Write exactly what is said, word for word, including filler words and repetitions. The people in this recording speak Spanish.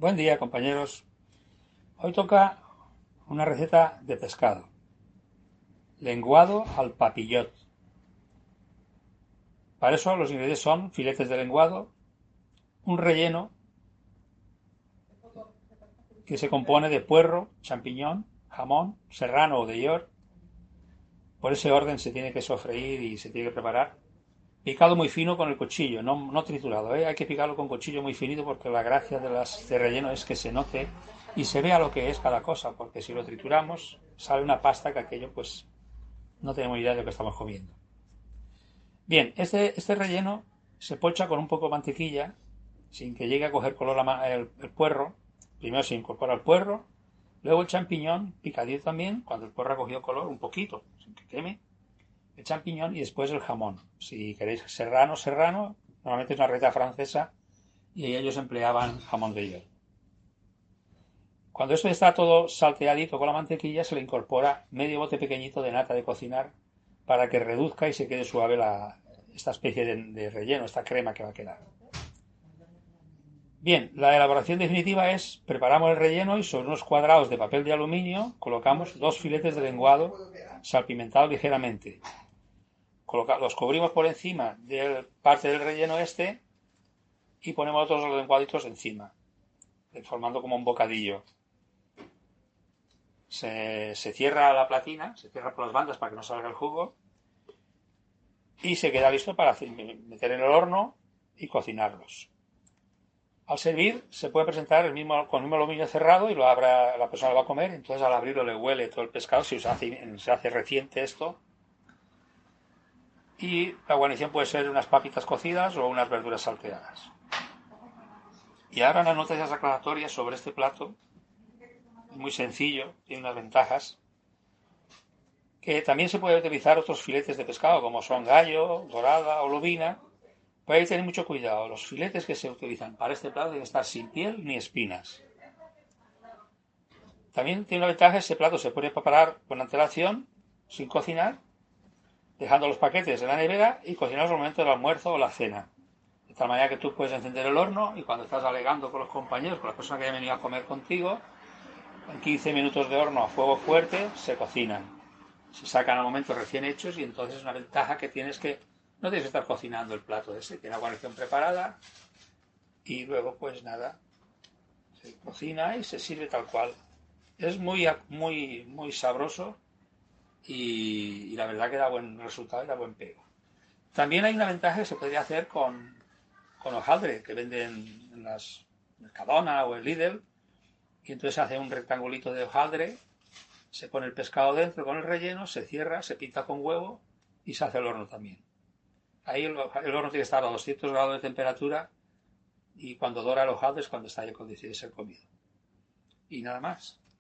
Buen día, compañeros. Hoy toca una receta de pescado. Lenguado al papillot. Para eso los ingredientes son filetes de lenguado, un relleno que se compone de puerro, champiñón, jamón, serrano o de york. Por ese orden se tiene que sofreír y se tiene que preparar. Picado muy fino con el cuchillo, no, no triturado, ¿eh? Hay que picarlo con cuchillo muy finito porque la gracia de las de relleno es que se note y se vea lo que es cada cosa, porque si lo trituramos sale una pasta que aquello pues no tenemos idea de lo que estamos comiendo. Bien, este, este relleno se pocha con un poco de mantequilla sin que llegue a coger color el, el puerro. Primero se incorpora el puerro, luego el champiñón picadito también, cuando el puerro ha cogido color, un poquito, sin que queme el champiñón y después el jamón. Si queréis serrano, serrano, normalmente es una receta francesa y ellos empleaban jamón de york. Cuando esto está todo salteadito con la mantequilla, se le incorpora medio bote pequeñito de nata de cocinar para que reduzca y se quede suave la, esta especie de, de relleno, esta crema que va a quedar. Bien, la elaboración definitiva es, preparamos el relleno y sobre unos cuadrados de papel de aluminio colocamos dos filetes de lenguado salpimentados ligeramente. Los cubrimos por encima de parte del relleno este y ponemos otros lenguaditos encima, formando como un bocadillo. Se, se cierra la platina, se cierra por las bandas para que no salga el jugo y se queda listo para meter en el horno y cocinarlos. Al servir se puede presentar el mismo, con el mismo aluminio cerrado y lo abra, la persona lo va a comer, entonces al abrirlo le huele todo el pescado si se hace, se hace reciente esto. Y la guarnición puede ser unas papitas cocidas o unas verduras salteadas. Y ahora unas notas aclaratorias sobre este plato. Es muy sencillo, tiene unas ventajas. Que también se puede utilizar otros filetes de pescado, como son gallo, dorada o lubina. Pero hay que tener mucho cuidado. Los filetes que se utilizan para este plato deben estar sin piel ni espinas. También tiene una ventaja, este plato se puede preparar con antelación, sin cocinar, dejando los paquetes en la nevera y cocinarlos al momento del almuerzo o la cena. De tal manera que tú puedes encender el horno y cuando estás alegando con los compañeros, con las personas que hayan venido a comer contigo, en quince minutos de horno a fuego fuerte se cocinan. Se sacan al momento recién hechos y entonces es una ventaja que tienes que no tienes que estar cocinando el plato ese, tiene la guarnición preparada y luego pues nada, se cocina y se sirve tal cual. Es muy, muy, muy sabroso y, y la verdad que da buen resultado y da buen pego. También hay una ventaja que se podría hacer con, con hojaldre que venden en las Mercadona o el Lidl y entonces se hace un rectangulito de hojaldre, se pone el pescado dentro con el relleno, se cierra, se pinta con huevo y se hace el horno también. Ahí el, el horno tiene que estar a doscientos grados de temperatura y cuando dora el hojaldre es cuando está ya decide ser comido. Y nada más.